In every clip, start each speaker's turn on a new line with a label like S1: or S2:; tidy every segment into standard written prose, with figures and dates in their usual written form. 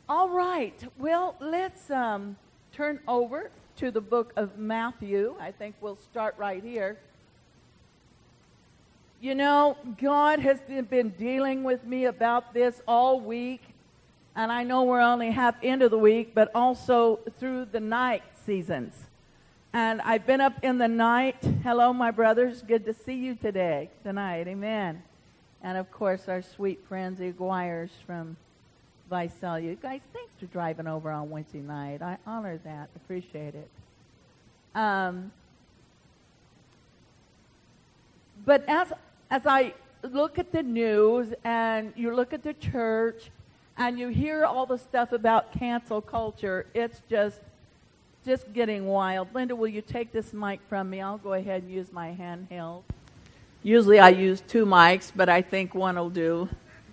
S1: All right. Well, let's turn over to the book of Matthew. I think we'll start right here. You know, God has been dealing with me about this all week. And I know we're only half into the week, but also through the night seasons. And I've been up in the night. Hello, my brothers. Good to see you tonight. Amen. And, of course, our sweet friends, the Aguirres from Visalia. You guys, thanks for driving over on Wednesday night. I honor that. Appreciate it. But as I look at the news and you look at the church and you hear all the stuff about cancel culture, it's just getting wild. Linda, will you take this mic from me? I'll go ahead and use my handheld. Usually I use two mics, but I think one will do.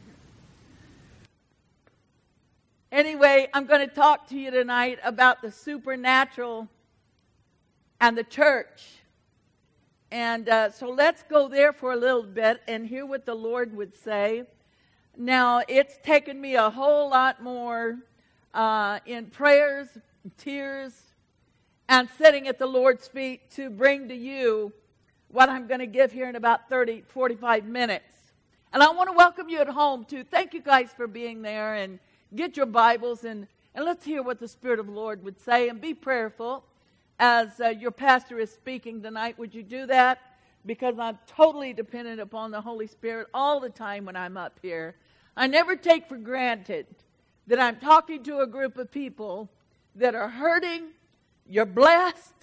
S1: Anyway, I'm going to talk to you tonight about the supernatural and the church. And so let's go there for a little bit and hear what the Lord would say. Now, it's taken me a whole lot more in prayers, tears, and sitting at the Lord's feet to bring to you what I'm going to give here in about 45 minutes. And I want to welcome you at home, too. Thank you guys for being there, and get your Bibles, and let's hear what the Spirit of the Lord would say, and be prayerful as your pastor is speaking tonight. Would you do that? Because I'm totally dependent upon the Holy Spirit all the time when I'm up here. I never take for granted that I'm talking to a group of people that are hurting, you're blessed,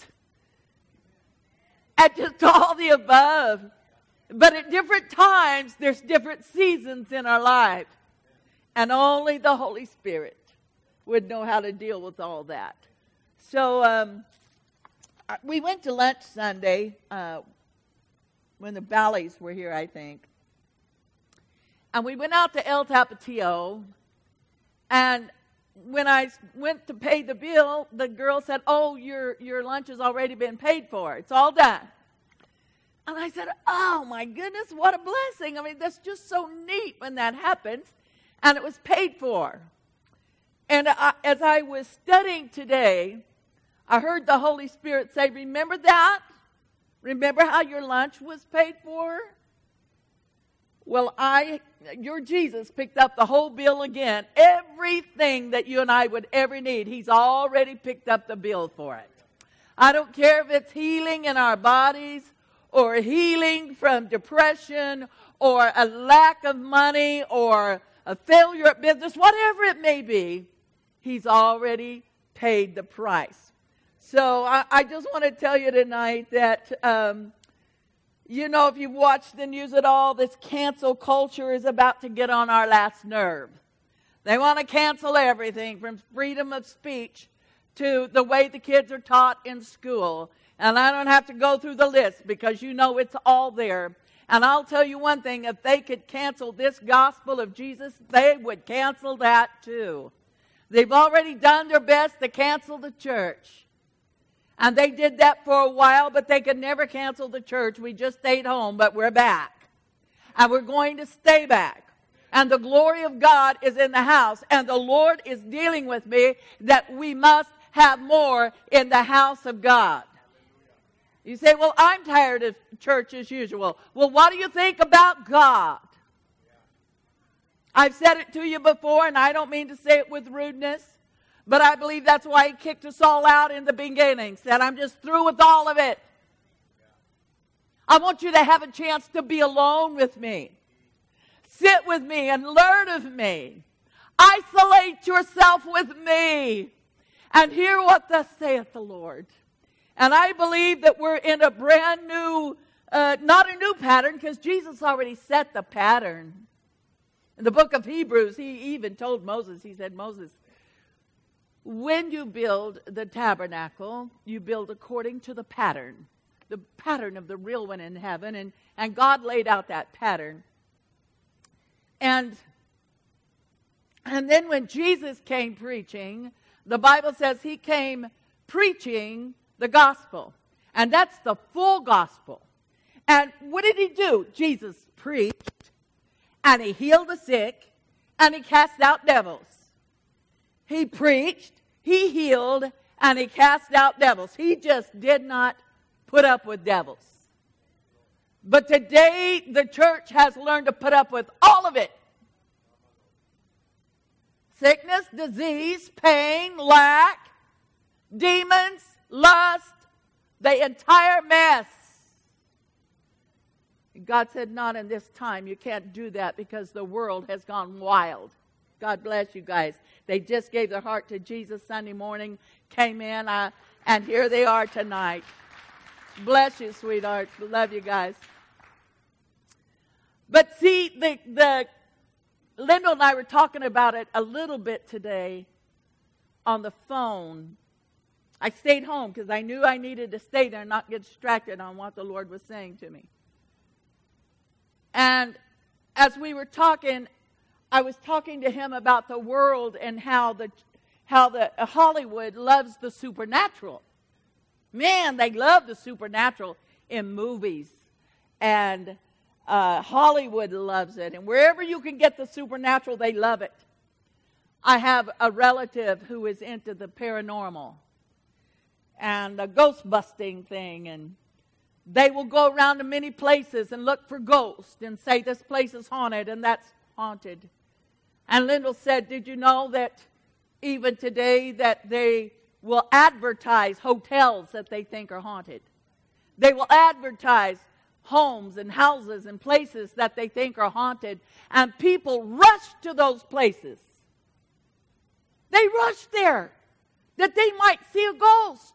S1: and just all the above. But at different times, there's different seasons in our life. And only the Holy Spirit would know how to deal with all that. So we went to lunch Sunday when the Valleys were here, I think. And we went out to El Tapatio. And when I went to pay the bill, the girl said, "Oh, your lunch has already been paid for. It's all done." And I said, "Oh, my goodness, what a blessing. I mean, that's just so neat when that happens." And it was paid for. And as I was studying today, I heard the Holy Spirit say, "Remember that? Remember how your lunch was paid for? Well, your Jesus picked up the whole bill again. Everything that you and I would ever need, He's already picked up the bill for it. I don't care if it's healing in our bodies, or healing from depression, or a lack of money, or a failure at business, whatever it may be, He's already paid the price." So I just want to tell you tonight that, if you've watched the news at all, this cancel culture is about to get on our last nerve. They want to cancel everything from freedom of speech to the way the kids are taught in school. And I don't have to go through the list because you know it's all there. And I'll tell you one thing, if they could cancel this gospel of Jesus, they would cancel that too. They've already done their best to cancel the church. And they did that for a while, but they could never cancel the church. We just stayed home, but we're back. And we're going to stay back. And the glory of God is in the house. And the Lord is dealing with me that we must have more in the house of God. You say, "Well, I'm tired of church as usual." Well, what do you think about God? I've said it to you before, and I don't mean to say it with rudeness, but I believe that's why He kicked us all out in the beginning. Said, "I'm just through with all of it. I want you to have a chance to be alone with me. Sit with me and learn of me. Isolate yourself with me and hear what thus saith the Lord." And I believe that we're in a brand new, not a new pattern, because Jesus already set the pattern. In the book of Hebrews, He even told Moses, He said, "Moses, when you build the tabernacle, you build according to the pattern of the real one in heaven." And God laid out that pattern. And then when Jesus came preaching, the Bible says He came preaching the gospel. And that's the full gospel. And what did He do? Jesus preached, and He healed the sick, and He cast out devils. He preached, he healed, and he cast out devils. He just did not put up with devils. But today, the church has learned to put up with all of it. Sickness, disease, pain, lack, demons, lust, the entire mess. God said, not in this time. You can't do that because the world has gone wild. God bless you guys. They just gave their heart to Jesus Sunday morning, came in, and here they are tonight. Bless you, sweetheart. Love you guys. But see, Linda and I were talking about it a little bit today on the phone. I stayed home because I knew I needed to stay there and not get distracted on what the Lord was saying to me. And as we were talking, I was talking to him about the world and how the Hollywood loves the supernatural. Man, they love the supernatural in movies. And Hollywood loves it. And wherever you can get the supernatural, they love it. I have a relative who is into the paranormal and the ghost busting thing, and they will go around to many places and look for ghosts and say this place is haunted and that's haunted. And Lyndall said, did you know that even today that they will advertise hotels that they think are haunted? They will advertise homes and houses and places that they think are haunted, and people rush to those places. They rush there that they might see a ghost.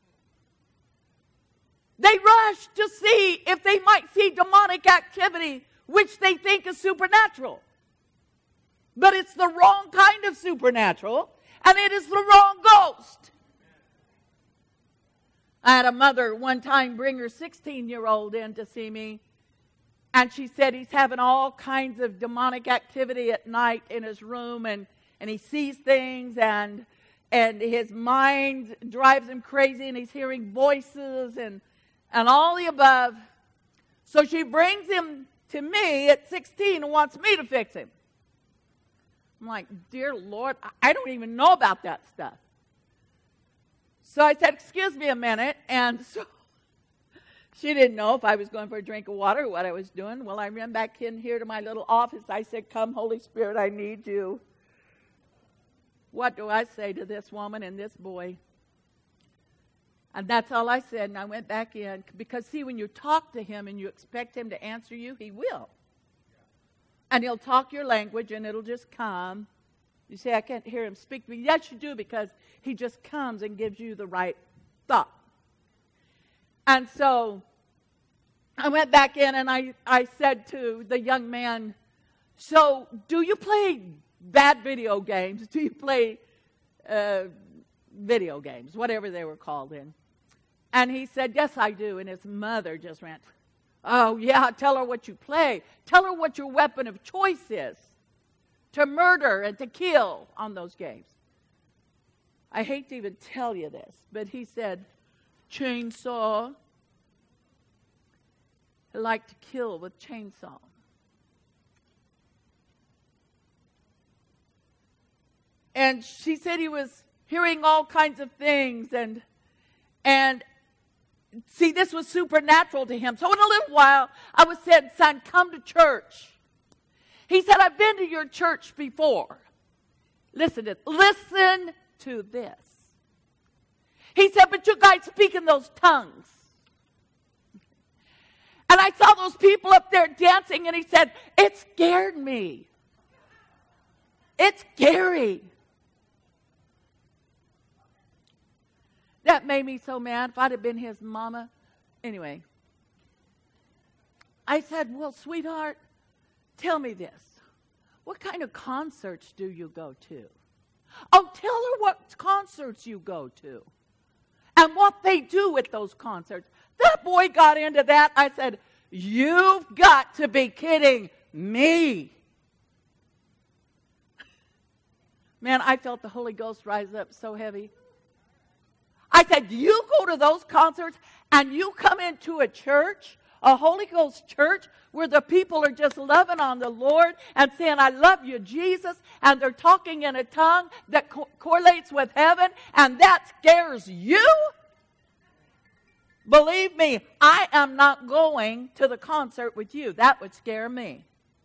S1: They rush to see if they might see demonic activity, which they think is supernatural. But it's the wrong kind of supernatural, and it is the wrong ghost. I had a mother one time bring her 16-year-old in to see me, and she said he's having all kinds of demonic activity at night in his room, and he sees things, and his mind drives him crazy, and he's hearing voices and all the above. So she brings him to me at 16 and wants me to fix him. I'm like, dear Lord, I don't even know about that stuff. So I said, excuse me a minute. And so she didn't know if I was going for a drink of water or what I was doing. Well, I ran back in here to my little office. I said, come, Holy Spirit, I need you. What do I say to this woman and this boy? And that's all I said, and I went back in. Because, see, when you talk to him and you expect him to answer you, he will. And he'll talk your language, and it'll just come. You say, I can't hear him speak to me. Yes, you do, because he just comes and gives you the right thought. And so I went back in, and I said to the young man, so do you play bad video games? Do you play video games, whatever they were called in? And he said, yes, I do. And his mother just went, oh, yeah, tell her what you play. Tell her what your weapon of choice is. To murder and to kill on those games. I hate to even tell you this, but he said, chainsaw. He liked to kill with chainsaw. And she said he was hearing all kinds of things, and see, this was supernatural to him. So in a little while, I was said, son, come to church. He said, I've been to your church before. Listen to this. He said, but you guys speak in those tongues. And I saw those people up there dancing, and he said, it scared me. It's scary. That made me so mad. If I'd have been his mama. Anyway. I said, well, sweetheart, tell me this. What kind of concerts do you go to? Oh, tell her what concerts you go to. And what they do at those concerts. That boy got into that. I said, you've got to be kidding me. Man, I felt the Holy Ghost rise up so heavy. I said, you go to those concerts and you come into a church a Holy Ghost church where the people are just loving on the Lord and saying, I love you, Jesus, and they're talking in a tongue that correlates with heaven, and that scares you? Believe me, I am not going to the concert with you. That would scare me.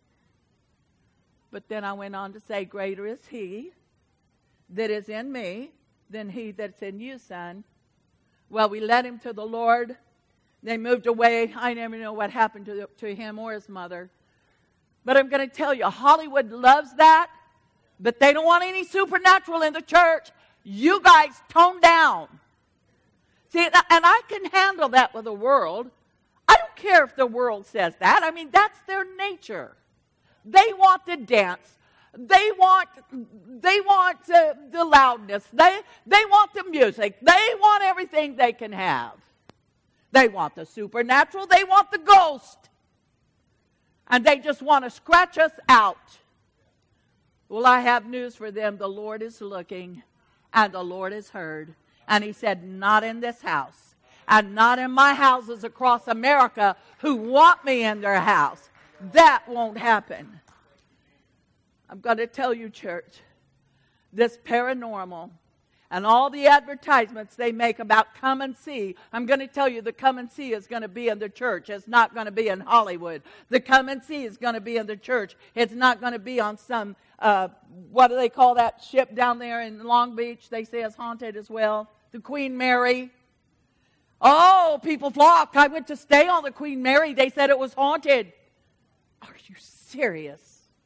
S1: But then I went on to say, greater is he that is in me than he that's in you, son. Well, we led him to the Lord. They moved away. I never know what happened to him or his mother. But I'm going to tell you, Hollywood loves that, but they don't want any supernatural in the church. You guys tone down. See, and I can handle that with the world. I don't care if the world says that. I mean, that's their nature. They want to dance. They want the loudness. They want the music. They want everything they can have. They want the supernatural. They want the ghost. And they just want to scratch us out. Well, I have news for them. The Lord is looking, and the Lord has heard. And he said, not in this house, and not in my houses across America who want me in their house. That won't happen. I'm going to tell you, church, this paranormal and all the advertisements they make about come and see, I'm going to tell you the come and see is going to be in the church. It's not going to be in Hollywood. The come and see is going to be in the church. It's not going to be on some, what do they call that ship down there in Long Beach? They say it's haunted as well. The Queen Mary. Oh, people flocked. I went to stay on the Queen Mary. They said it was haunted. Are you serious?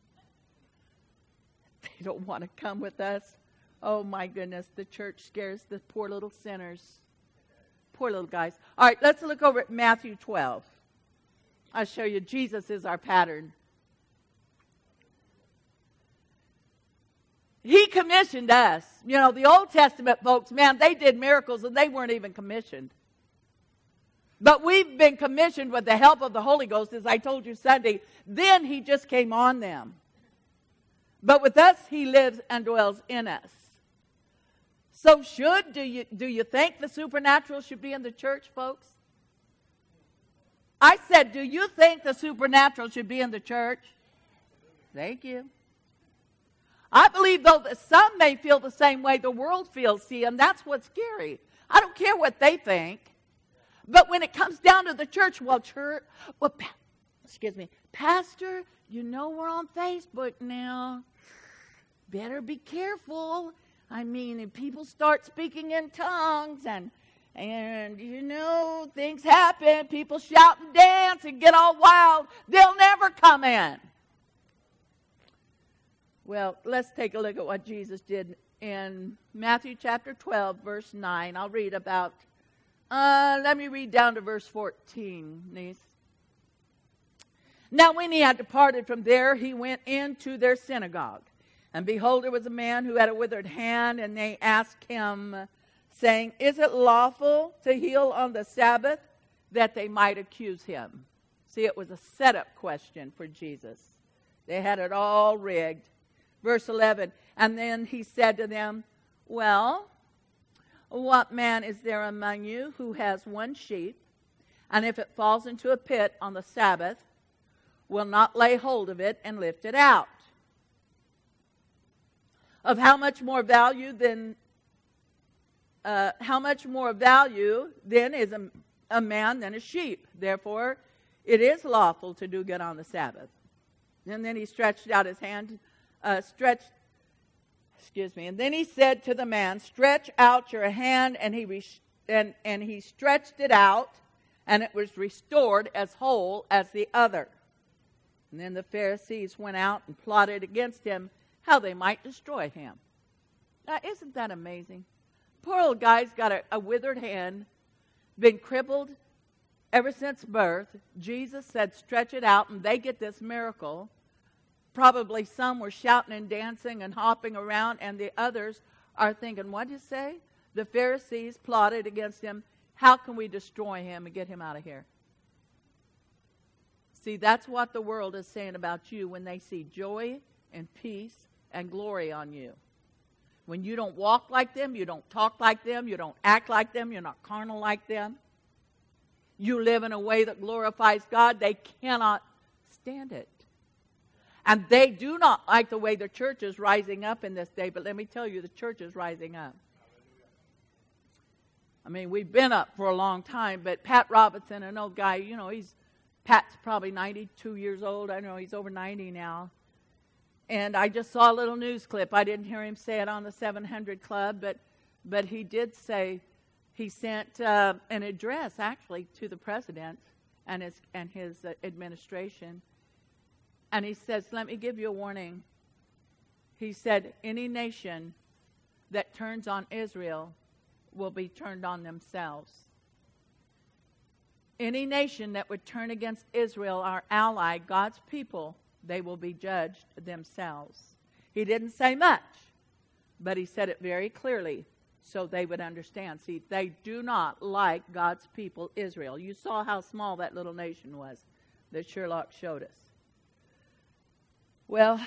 S1: They don't want to come with us. Oh, my goodness. The church scares the poor little sinners. Poor little guys. All right, let's look over at Matthew 12. I'll show you. Jesus is our pattern. He commissioned us. You know, the Old Testament folks, man, they did miracles and they weren't even commissioned. But we've been commissioned with the help of the Holy Ghost, as I told you Sunday. Then he just came on them. But with us, he lives and dwells in us. So do you think the supernatural should be in the church, folks? I said, do you think the supernatural should be in the church? Thank you. I believe, though, that some may feel the same way the world feels, see, and that's what's scary. I don't care what they think. But when it comes down to the church, Pastor, you know we're on Facebook now. Better be careful. I mean, if people start speaking in tongues and you know, things happen, people shout and dance and get all wild, they'll never come in. Well, let's take a look at what Jesus did in Matthew chapter 12, verse 9. I'll read about, let me read down to verse 14, niece. Now when he had departed from there, he went into their synagogue. And behold, there was a man who had a withered hand, and they asked him, saying, is it lawful to heal on the Sabbath? That they might accuse him. See, it was a setup question for Jesus. They had it all rigged. Verse 11, and then he said to them, well, what man is there among you who has one sheep, and if it falls into a pit on the Sabbath, will not lay hold of it and lift it out? Of how much more value then is a man than a sheep? Therefore, it is lawful to do good on the Sabbath. And then he stretched out his hand, and then he said to the man, stretch out your hand, and he stretched it out, and it was restored as whole as the other. And then the Pharisees went out and plotted against him how they might destroy him. Now, isn't that amazing? Poor old guy's got a withered hand, been crippled ever since birth. Jesus said, stretch it out, and they get this miracle. Probably some were shouting and dancing and hopping around, and the others are thinking, what did you say? The Pharisees plotted against him. How can we destroy him and get him out of here? See, that's what the world is saying about you when they see joy and peace and glory on you. When you don't walk like them, you don't talk like them, you don't act like them, you're not carnal like them. you live in a way that glorifies God, they cannot stand it. And they do not like the way the church is rising up in this day. But let me tell you, the church is rising up. I mean, we've been up for a long time, but Pat Robertson, an old guy, Pat's probably 92 years old. I know he's over 90 now. And I just saw a little news clip. I didn't hear him say it on the 700 Club, but he did say he sent an address, actually, to the president and his administration. And he says, let me give you a warning. He said, any nation that turns on Israel will be turned on themselves. Any nation that would turn against Israel, our ally, God's people, they will be judged themselves. He didn't say much, but he said it very clearly so they would understand. See, they do not like God's people, Israel. You saw how small that little nation was that Sherlock showed us. Well,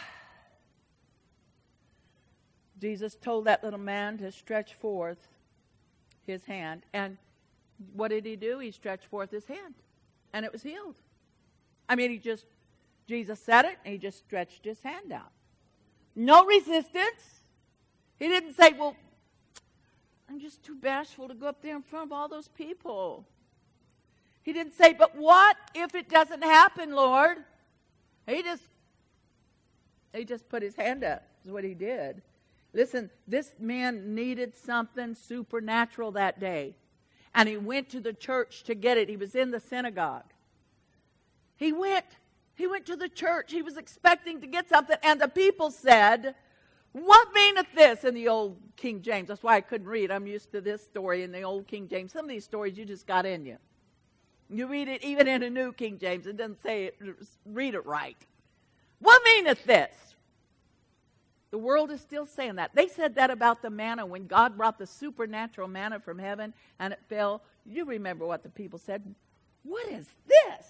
S1: Jesus told that little man to stretch forth his hand. And what did he do? He stretched forth his hand. And it was healed. I mean, Jesus said it, and he just stretched his hand out. No resistance. He didn't say, well, I'm just too bashful to go up there in front of all those people. He didn't say, but what if it doesn't happen, Lord? He just put his hand up, is what he did. Listen, this man needed something supernatural that day. And he went to the church to get it. He was in the synagogue. He went to the church. He was expecting to get something. And the people said, what meaneth this? In the old King James. That's why I couldn't read. I'm used to this story in the old King James. Some of these stories you just got in you. You read it even in a new King James. It doesn't say it, read it right. What meaneth this? The world is still saying that. They said that about the manna when God brought the supernatural manna from heaven and it fell. You remember what the people said. What is this?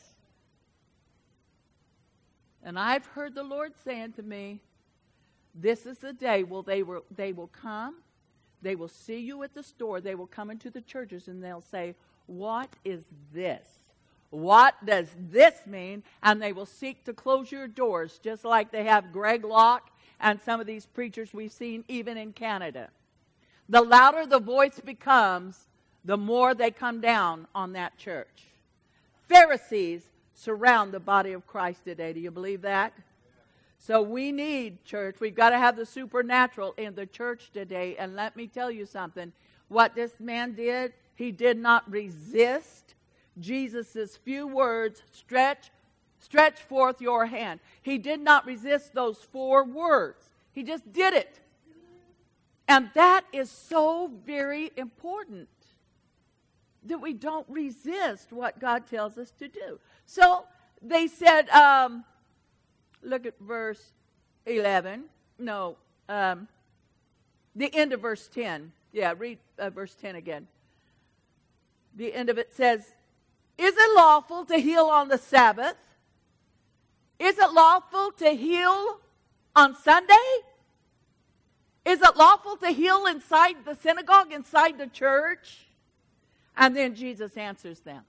S1: And I've heard the Lord saying to me, this is the day they will come. They will see you at the store. They will come into the churches and they'll say, what is this? What does this mean? And they will seek to close your doors, just like they have Greg Locke and some of these preachers we've seen even in Canada. The louder the voice becomes, the more they come down on that church. Pharisees surround the body of Christ today. Do you believe that? So we need, church, we've got to have the supernatural in the church today. And let me tell you something. What this man did, he did not resist Jesus' few words, stretch forth your hand. He did not resist those 4 words. He just did it. And that is so very important, that we don't resist what God tells us to do. So they said, look at verse 11. No, the end of verse 10. Yeah, read verse 10 again. The end of it says, is it lawful to heal on the Sabbath? Is it lawful to heal on Sunday? Is it lawful to heal inside the synagogue, inside the church? And then Jesus answers them.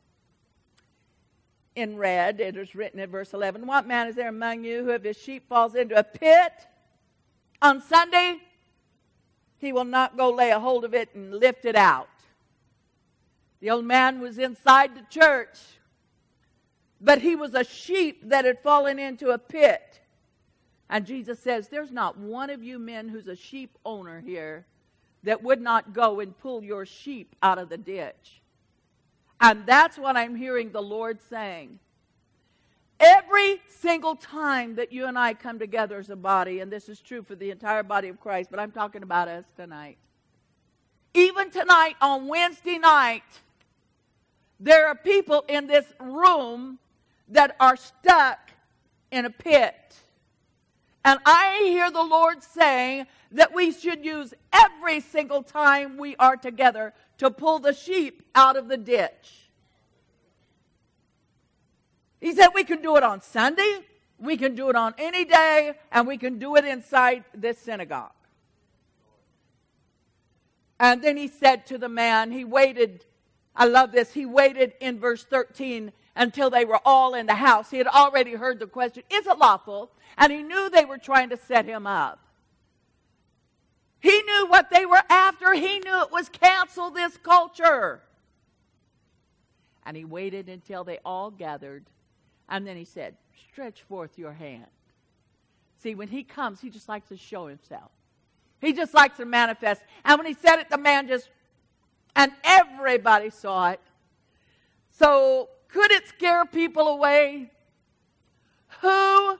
S1: In red, it is written in verse 11, what man is there among you who if his sheep falls into a pit on Sunday, he will not go lay a hold of it and lift it out? The old man was inside the church, but he was a sheep that had fallen into a pit. And Jesus says, there's not one of you men who's a sheep owner here that would not go and pull your sheep out of the ditch. And that's what I'm hearing the Lord saying. Every single time that you and I come together as a body, and this is true for the entire body of Christ, but I'm talking about us tonight. Even tonight on Wednesday night, there are people in this room that are stuck in a pit. And I hear the Lord saying that we should use every single time we are together to pull the sheep out of the ditch. He said we can do it on Sunday, we can do it on any day, and we can do it inside this synagogue. And then he said to the man, he waited I love this. He waited in verse 13 until they were all in the house. He had already heard the question, is it lawful? And he knew they were trying to set him up. He knew what they were after. He knew it was cancel this culture. And he waited until they all gathered. And then he said, stretch forth your hand. See, when he comes, he just likes to show himself. He just likes to manifest. And when he said it, the man just, and everybody saw it. So, could it scare people away? Who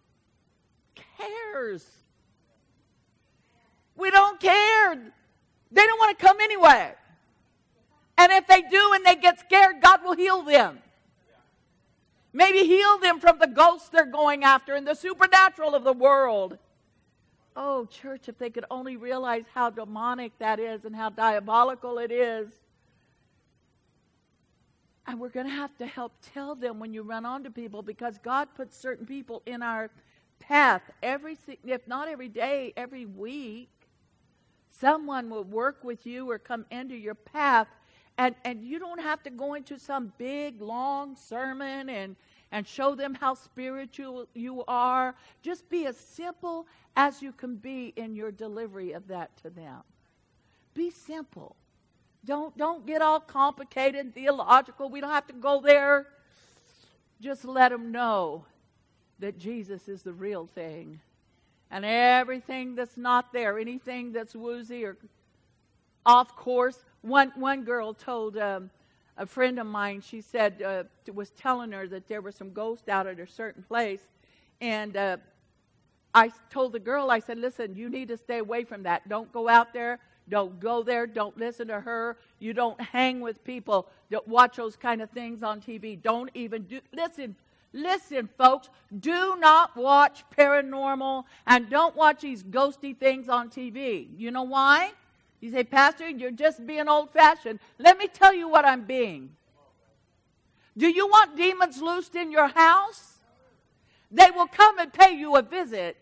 S1: cares? We don't care. They don't want to come anyway. And if they do and they get scared, God will heal them. Maybe heal them from the ghosts they're going after and the supernatural of the world. Oh, church, if they could only realize how demonic that is and how diabolical it is. And we're going to have to help tell them when you run onto people, because God puts certain people in our path if not every day, every week. Someone will work with you or come into your path, and you don't have to go into some big, long sermon and show them how spiritual you are. Just be as simple as you can be in your delivery of that to them. Be simple. Don't get all complicated and theological. We don't have to go there. Just let them know that Jesus is the real thing. And everything that's not there, anything that's woozy or off course. One girl told a friend of mine, she said, was telling her that there were some ghosts out at a certain place. And I told the girl, I said, listen, you need to stay away from that. Don't go out there. Don't go there. Don't listen to her. You don't hang with people that watch those kind of things on TV. Don't even do. Listen, folks. Do not watch paranormal and don't watch these ghosty things on TV. You know why? You say, Pastor, you're just being old-fashioned. Let me tell you what I'm being. Do you want demons loosed in your house? They will come and pay you a visit.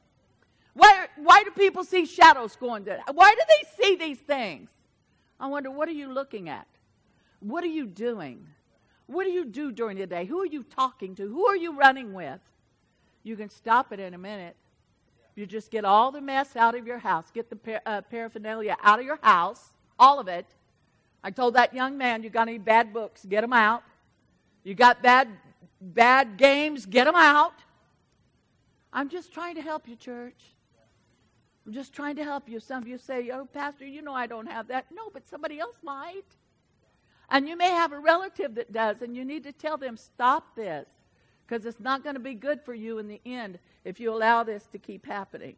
S1: Why do people see shadows going there? Why do they see these things? I wonder, what are you looking at? What are you doing? What do you do during the day? Who are you talking to? Who are you running with? You can stop it in a minute. You just get all the mess out of your house. Get the paraphernalia out of your house, all of it. I told that young man, you got any bad books, get them out. You got bad games, get them out. I'm just trying to help you, church. I'm just trying to help you. Some of you say, oh, Pastor, you know I don't have that. No, but somebody else might. And you may have a relative that does, and you need to tell them, stop this, because it's not going to be good for you in the end if you allow this to keep happening.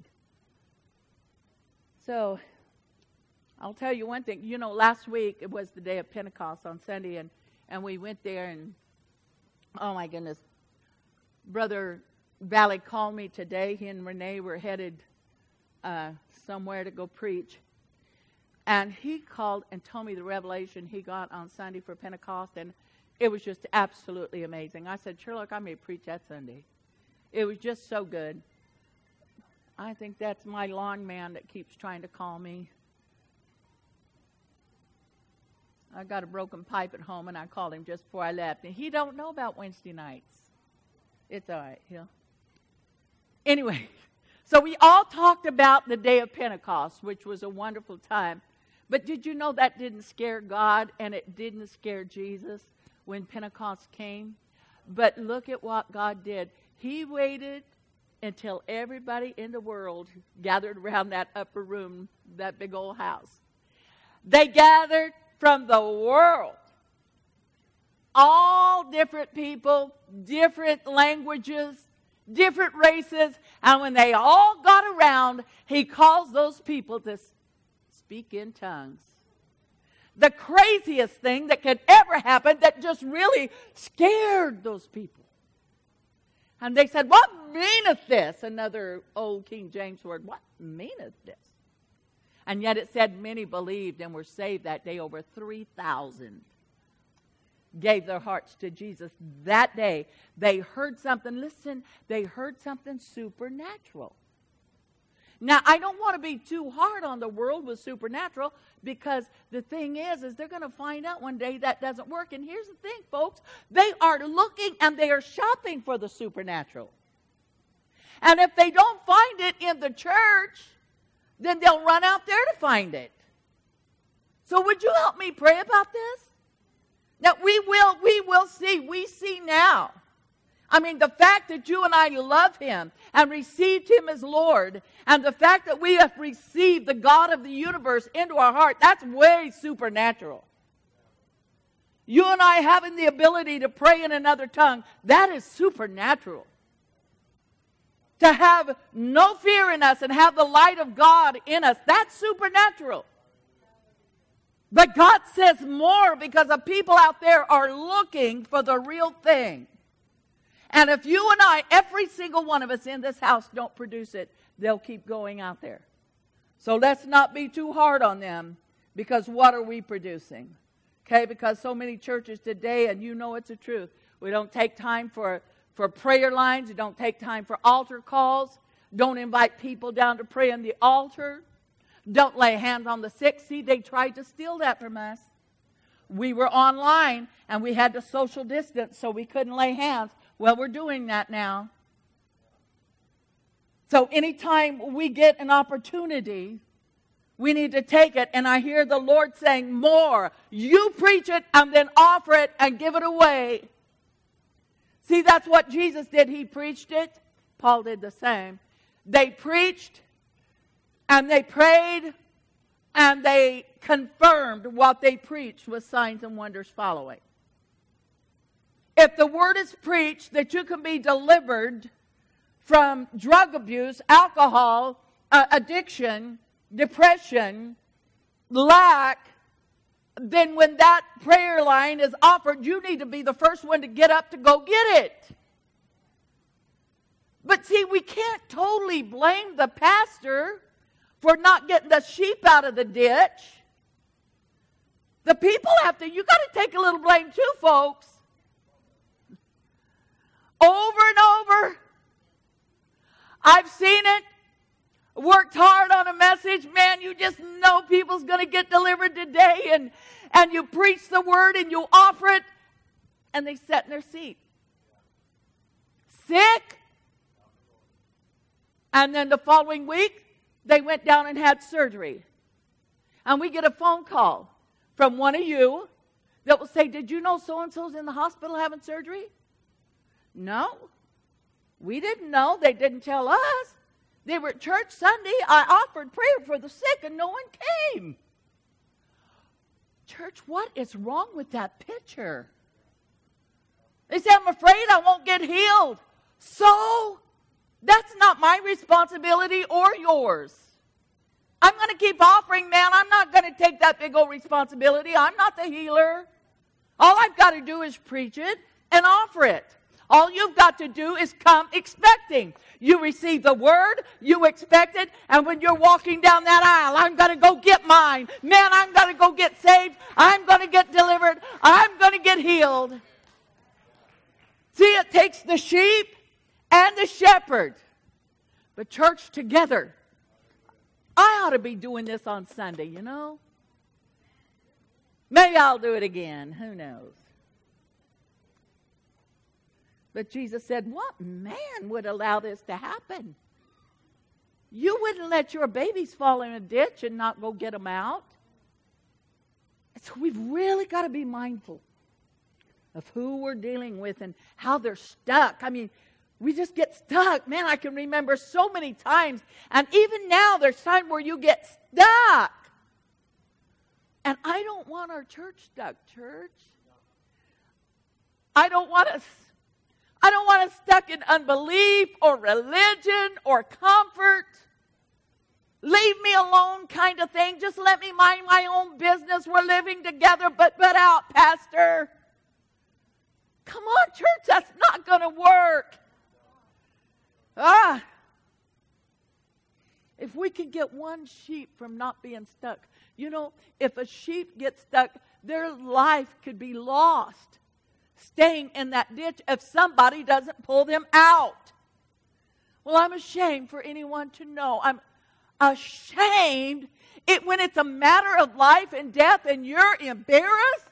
S1: So, I'll tell you one thing. You know, last week it was the day of Pentecost on Sunday, and we went there, and oh my goodness, Brother Valley called me today. He and Renee were headed somewhere to go preach. And he called and told me the revelation he got on Sunday for Pentecost, and it was just absolutely amazing. I said, Sherlock, I may preach that Sunday. It was just so good. I think that's my lawn man that keeps trying to call me. I got a broken pipe at home, and I called him just before I left. And he don't know about Wednesday nights. It's all right. Anyway, so we all talked about the day of Pentecost, which was a wonderful time. But did you know that didn't scare God, and it didn't scare Jesus when Pentecost came? But look at what God did. He waited until everybody in the world gathered around that upper room, that big old house. They gathered from the world. All different people, different languages, different races. And when they all got around, he calls those people to speak in tongues. The craziest thing that could ever happen that just really scared those people. And they said, what meaneth this? Another old King James word. What meaneth this? And yet it said many believed and were saved that day. Over 3,000 gave their hearts to Jesus that day. They heard something, listen, they heard something supernatural. Now, I don't want to be too hard on the world with supernatural, because the thing is they're going to find out one day that doesn't work. And here's the thing, folks. They are looking and they are shopping for the supernatural. And if they don't find it in the church, then they'll run out there to find it. So would you help me pray about this? That we will see. We see now. I mean, the fact that you and I love him and received him as Lord, and the fact that we have received the God of the universe into our heart, that's way supernatural. You and I having the ability to pray in another tongue, that is supernatural. To have no fear in us and have the light of God in us, that's supernatural. But God says more, because the people out there are looking for the real thing. And if you and I, every single one of us in this house, don't produce it, they'll keep going out there. So let's not be too hard on them, because what are we producing? Okay, because so many churches today, and you know it's the truth, we don't take time for prayer lines, we don't take time for altar calls, don't invite people down to pray on the altar, don't lay hands on the sick. See, they tried to steal that from us. We were online, and we had to social distance, so we couldn't lay hands. Well, we're doing that now. So anytime we get an opportunity, we need to take it. And I hear the Lord saying, more. You preach it and then offer it and give it away. See, that's what Jesus did. He preached it. Paul did the same. They preached and they prayed and they confirmed what they preached with signs and wonders following. If the word is preached that you can be delivered from drug abuse, alcohol, addiction, depression, lack, then when that prayer line is offered, you need to be the first one to get up to go get it. But see, we can't totally blame the pastor for not getting the sheep out of the ditch. The people have to, you got to take a little blame too, folks. Over and over. I've seen it. Worked hard on a message. Man, you just know people's going to get delivered today. And you preach the word and you offer it. And they sit in their seat. Sick. And then the following week, they went down and had surgery. And we get a phone call from one of you that will say, did you know so-and-so's in the hospital having surgery? No, we didn't know. They didn't tell us. They were at church Sunday. I offered prayer for the sick and no one came. Church, what is wrong with that picture? They say, I'm afraid I won't get healed. So, that's not my responsibility or yours. I'm going to keep offering, man. I'm not going to take that big old responsibility. I'm not the healer. All I've got to do is preach it and offer it. All you've got to do is come expecting. You receive the word, you expect it, and when you're walking down that aisle, I'm going to go get mine. Man, I'm going to go get saved. I'm going to get delivered. I'm going to get healed. See, it takes the sheep and the shepherd. But church together. I ought to be doing this on Sunday, you know. Maybe I'll do it again. Who knows? But Jesus said, what man would allow this to happen? You wouldn't let your babies fall in a ditch and not go get them out. So we've really got to be mindful of who we're dealing with and how they're stuck. I mean, we just get stuck. Man, I can remember so many times. And even now, there's times where you get stuck. And I don't want our church stuck, church. I don't want us stuck in unbelief or religion or comfort. Leave me alone kind of thing. Just let me mind my own business. We're living together, but out, Pastor. Come on, church, that's not going to work. If we could get one sheep from not being stuck. You know, if a sheep gets stuck, their life could be lost staying in that ditch if somebody doesn't pull them out. Well, I'm ashamed for anyone to know. ashamed when it's a matter of life and death and you're embarrassed?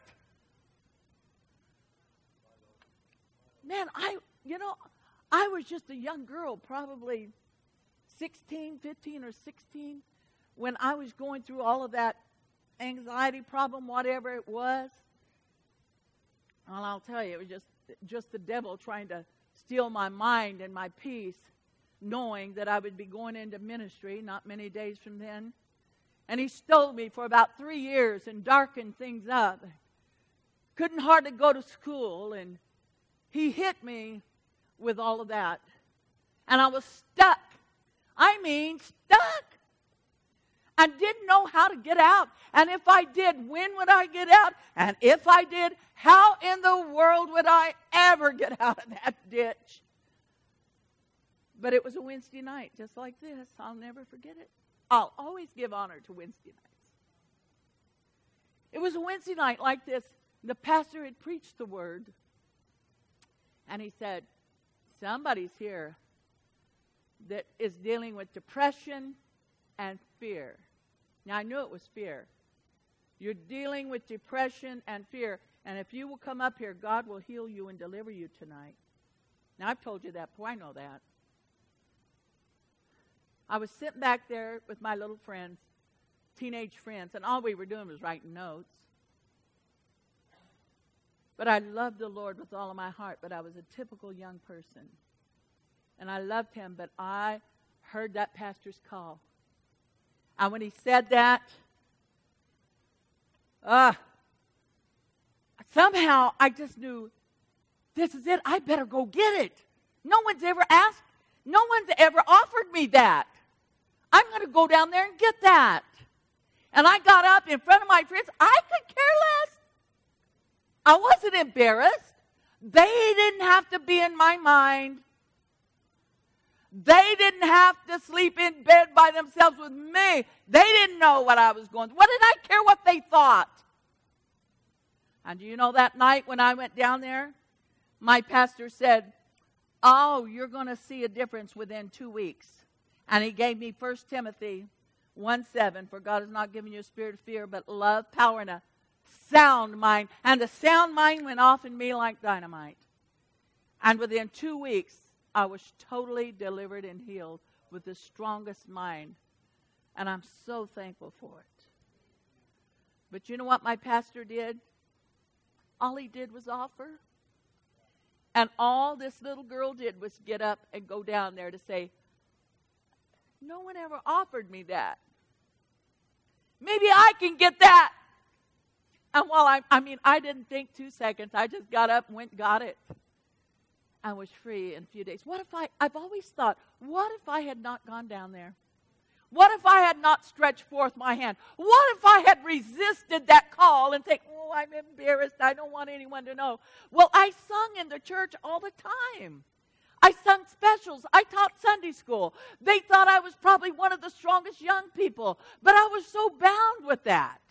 S1: Man, I was just a young girl, probably 15 or 16, when I was going through all of that anxiety problem, whatever it was. Well, I'll tell you, it was just the devil trying to steal my mind and my peace, knowing that I would be going into ministry not many days from then. And he stole me for about 3 years and darkened things up. Couldn't hardly go to school, and he hit me with all of that. And I was stuck. I mean, stuck. I didn't know how to get out. And if I did, when would I get out? And if I did, how in the world would I ever get out of that ditch? But it was a Wednesday night just like this. I'll never forget it. I'll always give honor to Wednesday nights. It was a Wednesday night like this. The pastor had preached the word. And he said, somebody's here that is dealing with depression and fear. Now, I knew it was fear. You're dealing with depression and fear. And if you will come up here, God will heal you and deliver you tonight. Now, I've told you that before. I know that. I was sitting back there with my little friends, teenage friends, and all we were doing was writing notes. But I loved the Lord with all of my heart, but I was a typical young person. And I loved him, but I heard that pastor's call. And when he said that, somehow I just knew, this is it. I better go get it. No one's ever asked. No one's ever offered me that. I'm going to go down there and get that. And I got up in front of my friends. I could care less. I wasn't embarrassed. They didn't have to be in my mind. They didn't have to sleep in bed by themselves with me. They didn't know what I was going through. What did I care what they thought? And do you know that night when I went down there, my pastor said, oh, you're going to see a difference within 2 weeks. And he gave me 1 Timothy 1:7, for God has not given you a spirit of fear, but love, power, and a sound mind. And the sound mind went off in me like dynamite. And within 2 weeks, I was totally delivered and healed with the strongest mind. And I'm so thankful for it. But you know what my pastor did? All he did was offer. And all this little girl did was get up and go down there to say, no one ever offered me that. Maybe I can get that. And while I didn't think 2 seconds. I just got up and went and got it. I was free in a few days. I've always thought, what if I had not gone down there? What if I had not stretched forth my hand? What if I had resisted that call and said, oh, I'm embarrassed. I don't want anyone to know. Well, I sung in the church all the time. I sung specials. I taught Sunday school. They thought I was probably one of the strongest young people, but I was so bound with that.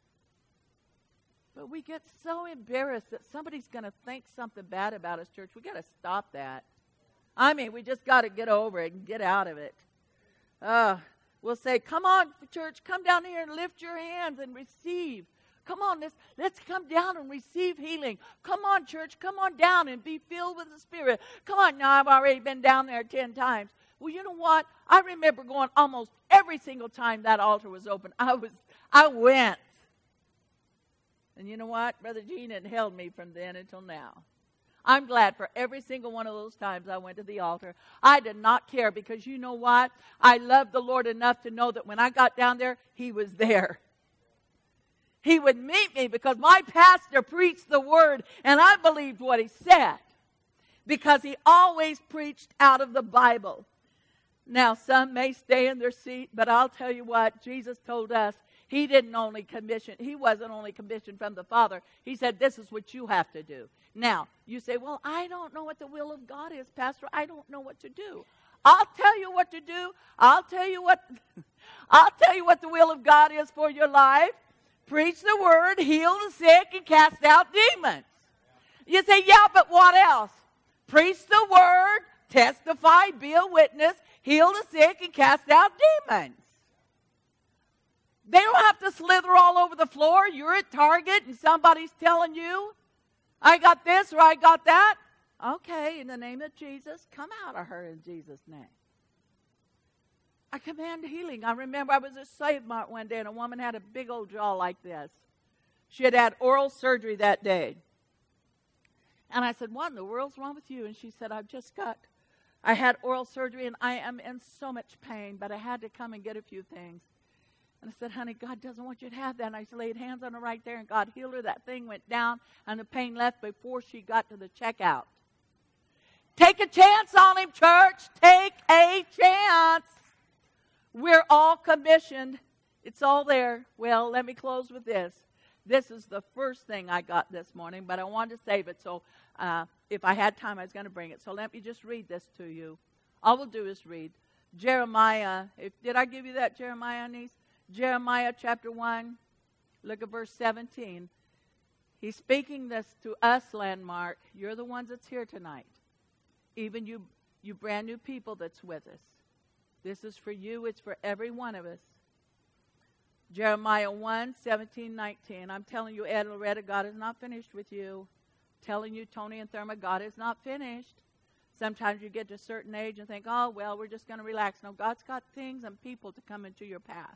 S1: But we get so embarrassed that somebody's going to think something bad about us, church. We got to stop that. We just got to get over it and get out of it. We'll say, come on, church, come down here and lift your hands and receive. Come on, let's come down and receive healing. Come on, church, come on down and be filled with the Spirit. Come on, now I've already been down there 10 times. Well, you know what? I remember going almost every single time that altar was open. I went. And you know what? Brother Gene had held me from then until now. I'm glad for every single one of those times I went to the altar. I did not care because you know what? I loved the Lord enough to know that when I got down there, He was there. He would meet me because my pastor preached the word and I believed what he said because he always preached out of the Bible. Now, some may stay in their seat, but I'll tell you what, Jesus told us he wasn't only commissioned from the Father. He said, this is what you have to do. Now, you say, well, I don't know what the will of God is, Pastor. I don't know what to do. I'll tell you what to do. I'll tell you what the will of God is for your life. Preach the word, heal the sick, and cast out demons. You say, yeah, but what else? Preach the word, testify, be a witness, heal the sick, and cast out demons. They don't have to slither all over the floor. You're at Target and somebody's telling you, I got this or I got that. Okay, in the name of Jesus, come out of her in Jesus' name. I command healing. I remember I was at Save Mart one day and a woman had a big old jaw like this. She had had oral surgery that day. And I said, what in the world's wrong with you? And she said, I had oral surgery and I am in so much pain, but I had to come and get a few things. And I said, honey, God doesn't want you to have that. And I laid hands on her right there and God healed her. That thing went down and the pain left before she got to the checkout. Take a chance on him, church. Take a chance. We're all commissioned. It's all there. Well, let me close with this. This is the first thing I got this morning, but I wanted to save it. So if I had time, I was going to bring it. So let me just read this to you. All we'll do is read. Jeremiah. Did I give you that, Jeremiah, niece? Jeremiah chapter 1. Look at verse 17. He's speaking this to us, Landmark. You're the ones that's here tonight. Even you brand new people that's with us. This is for you. It's for every one of us. Jeremiah 1, 17, 19. I'm telling you, Ed and Loretta, God is not finished with you. I'm telling you, Tony and Therma, God is not finished. Sometimes you get to a certain age and think, oh, well, we're just going to relax. No, God's got things and people to come into your path.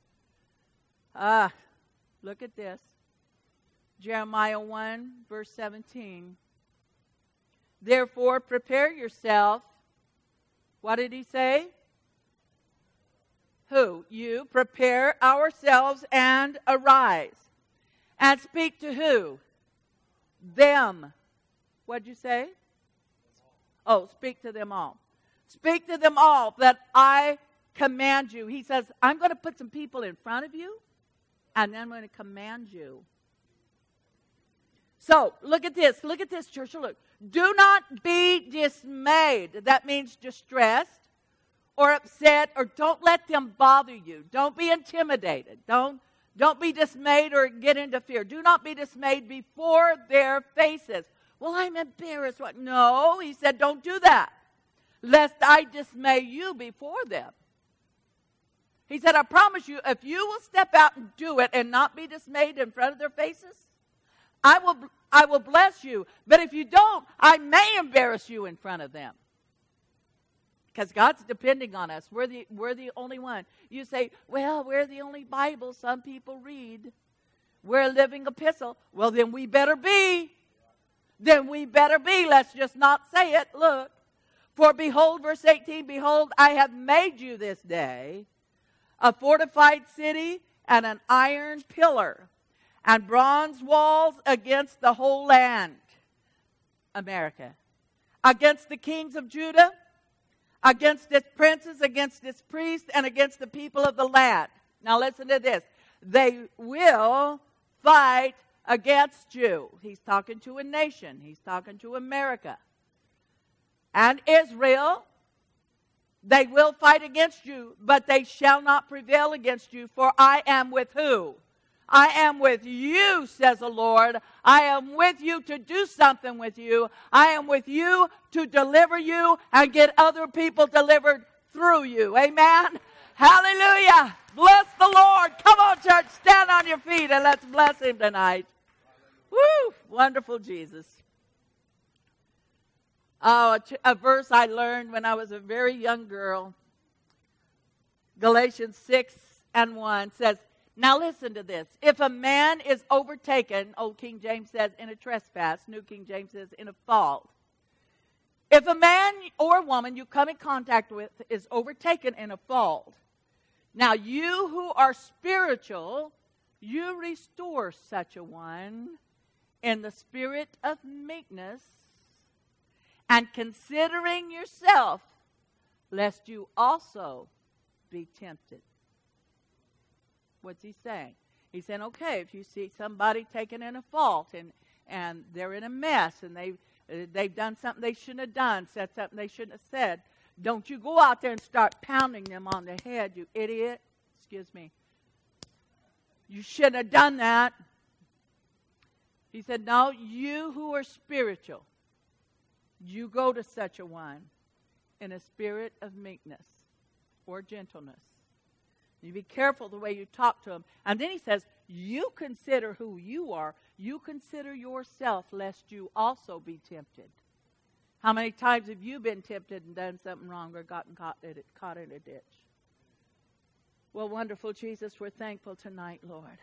S1: Look at this. Jeremiah 1, verse 17. Therefore, prepare yourself. What did he say? Who? You. Prepare ourselves and arise. And speak to who? Them. What'd you say? Oh, speak to them all. Speak to them all that I command you. He says, I'm going to put some people in front of you, and then I'm going to command you. So, look at this. Look at this, church. Look. Do not be dismayed. That means distressed or upset, or don't let them bother you. Don't be intimidated. Don't be dismayed or get into fear. Do not be dismayed before their faces. Well, I'm embarrassed. What? No, he said, don't do that, lest I dismay you before them. He said, I promise you, if you will step out and do it and not be dismayed in front of their faces, I will bless you. But if you don't, I may embarrass you in front of them. Because God's depending on us. We're the only one. You say, well, we're the only Bible some people read. We're a living epistle. Well, then we better be. Then we better be. Let's just not say it. Look. For behold, verse 18, behold, I have made you this day a fortified city and an iron pillar and bronze walls against the whole land, America, against the kings of Judah, against its princes, against its priests, and against the people of the land. Now listen to this. They will fight against you. He's talking to a nation. He's talking to America. And Israel, they will fight against you, but they shall not prevail against you, for I am with who? I am with you, says the Lord. I am with you to do something with you. I am with you to deliver you and get other people delivered through you. Amen? Hallelujah. Bless the Lord. Come on, church. Stand on your feet and let's bless him tonight. Woo! Wonderful Jesus. Oh, a verse I learned when I was a very young girl. Galatians 6:1 says, now listen to this. If a man is overtaken, Old King James says in a trespass, New King James says in a fault. If a man or woman you come in contact with is overtaken in a fault, now you who are spiritual, you restore such a one in the spirit of meekness, and considering yourself, lest you also be tempted. What's he saying? He's saying, okay, if you see somebody taken in a fault and they're in a mess and they've done something they shouldn't have done, said something they shouldn't have said, don't you go out there and start pounding them on the head, you idiot. Excuse me. You shouldn't have done that. He said, no, you who are spiritual, you go to such a one in a spirit of meekness or gentleness. You be careful the way you talk to them. And then he says, you consider who you are. You consider yourself, lest you also be tempted. How many times have you been tempted and done something wrong or gotten caught in a ditch? Well, wonderful Jesus, we're thankful tonight, Lord.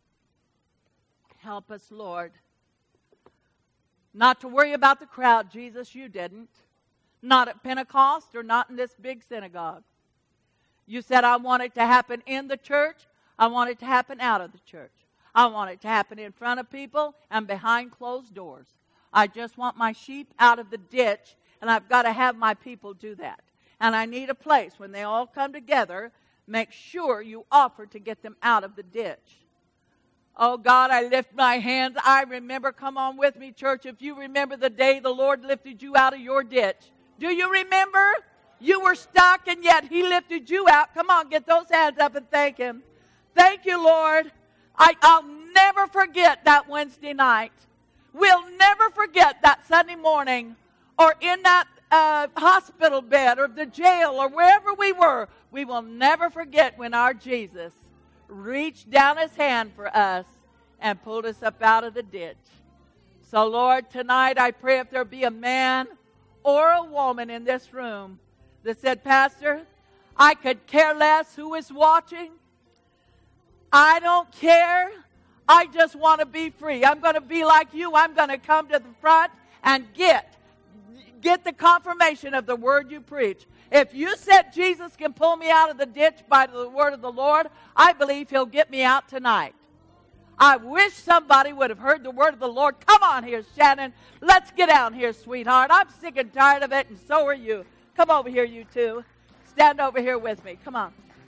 S1: Help us, Lord, not to worry about the crowd. Jesus, you didn't. Not at Pentecost or not in this big synagogue. You said, I want it to happen in the church. I want it to happen out of the church. I want it to happen in front of people and behind closed doors. I just want my sheep out of the ditch, and I've got to have my people do that. And I need a place when they all come together, make sure you offer to get them out of the ditch. Oh, God, I lift my hands. I remember, come on with me, church, if you remember the day the Lord lifted you out of your ditch. Do you remember? You were stuck, and yet He lifted you out. Come on, get those hands up and thank Him. Thank you, Lord. I'll never forget that Wednesday night. We'll never forget that Sunday morning or in that hospital bed or the jail or wherever we were. We will never forget when our Jesus reached down His hand for us and pulled us up out of the ditch. So, Lord, tonight I pray if there be a man or a woman in this room that said, Pastor, I could care less who is watching. I don't care. I just want to be free. I'm going to be like you. I'm going to come to the front and get the confirmation of the word you preach. If you said Jesus can pull me out of the ditch by the word of the Lord, I believe He'll get me out tonight. I wish somebody would have heard the word of the Lord. Come on here, Shannon. Let's get down here, sweetheart. I'm sick and tired of it, and so are you. Come over here, you two. Stand over here with me. Come on.